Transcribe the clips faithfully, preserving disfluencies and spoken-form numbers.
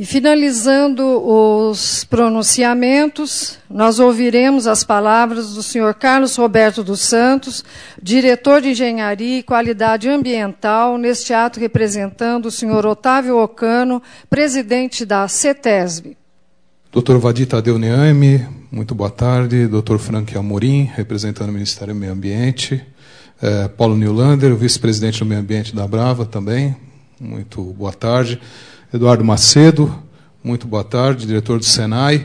E finalizando os pronunciamentos, nós ouviremos as palavras do senhor Carlos Roberto dos Santos, diretor de Engenharia e Qualidade Ambiental, neste ato representando o senhor Otávio Ocano, presidente da CETESB. doutor Vadir Tadeu Neame, muito boa tarde. doutor Frank Amorim, representando o Ministério do Meio Ambiente. É, Paulo Newlander, vice-presidente do Meio Ambiente da Brava também, muito boa tarde. Eduardo Macedo, muito boa tarde, diretor do SENAI,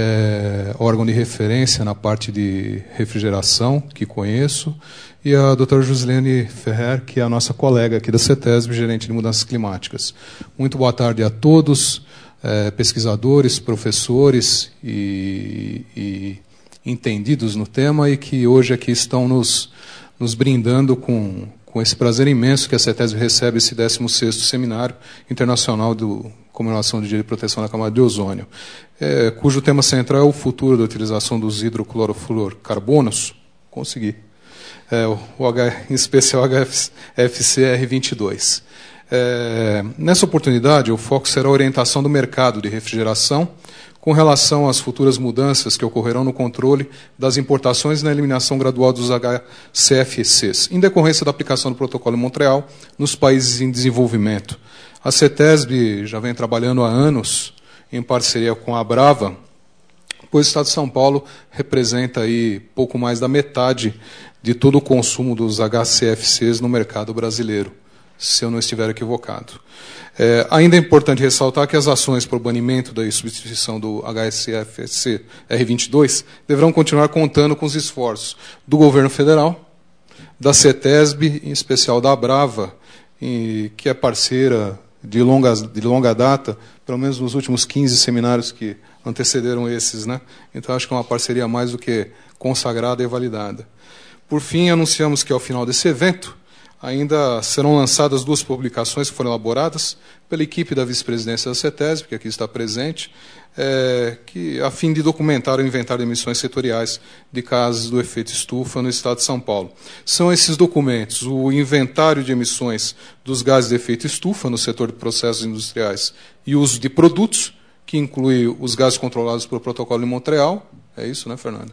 é, órgão de referência na parte de refrigeração, que conheço, e a doutora Josilene Ferrer, que é a nossa colega aqui da CETESB, gerente de mudanças climáticas. Muito boa tarde a todos, é, pesquisadores, professores e, e entendidos no tema, e que hoje aqui estão nos, nos brindando com... com esse prazer imenso que a CETESB recebe esse décimo sexto Seminário Internacional de Comemoração do Dia de Proteção da Camada de Ozônio, é, cujo tema central é o futuro da utilização dos hidroclorofluorcarbonos. Consegui. É, o H, em especial H F C R vinte e dois. É, nessa oportunidade, o foco será a orientação do mercado de refrigeração com relação às futuras mudanças que ocorrerão no controle das importações e na eliminação gradual dos H C F Cs, em decorrência da aplicação do Protocolo de Montreal nos países em desenvolvimento. A CETESB já vem trabalhando há anos em parceria com a Brava, pois o Estado de São Paulo representa aí pouco mais da metade de todo o consumo dos H C F Cs no mercado brasileiro, se eu não estiver equivocado. É, ainda é importante ressaltar que as ações para o banimento da substituição do H C F C R vinte e dois deverão continuar contando com os esforços do governo federal, da CETESB, em especial da Brava, e, que é parceira de longa, de longa data, pelo menos nos últimos quinze seminários que antecederam esses, né? Então, acho que é uma parceria mais do que consagrada e validada. Por fim, anunciamos que, ao final desse evento, ainda serão lançadas duas publicações que foram elaboradas pela equipe da vice-presidência da CETESB, que aqui está presente, é, que, a fim de documentar o inventário de emissões setoriais de gases do efeito estufa no Estado de São Paulo. São esses documentos: o inventário de emissões dos gases de efeito estufa no setor de processos industriais e uso de produtos, que inclui os gases controlados pelo Protocolo de Montreal. É isso, né, Fernanda?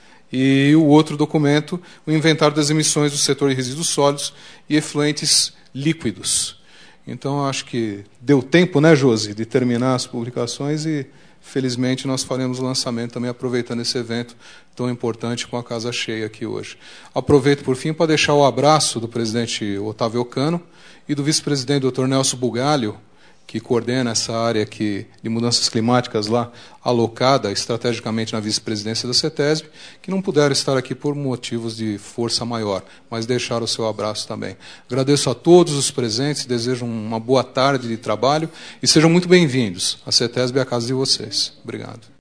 E o outro documento, o inventário das emissões do setor de resíduos sólidos e efluentes líquidos. Então, acho que deu tempo, né, Josi, de terminar as publicações e, felizmente, nós faremos o lançamento também aproveitando esse evento tão importante com a casa cheia aqui hoje. Aproveito, por fim, para deixar o abraço do presidente Otávio Ocano e do vice-presidente doutor Nelson Bugalho, que coordena essa área aqui de mudanças climáticas lá, alocada estrategicamente na vice-presidência da CETESB, que não puderam estar aqui por motivos de força maior, mas deixaram o seu abraço também. Agradeço a todos os presentes, desejo uma boa tarde de trabalho e sejam muito bem-vindos. A CETESB é a casa de vocês. Obrigado.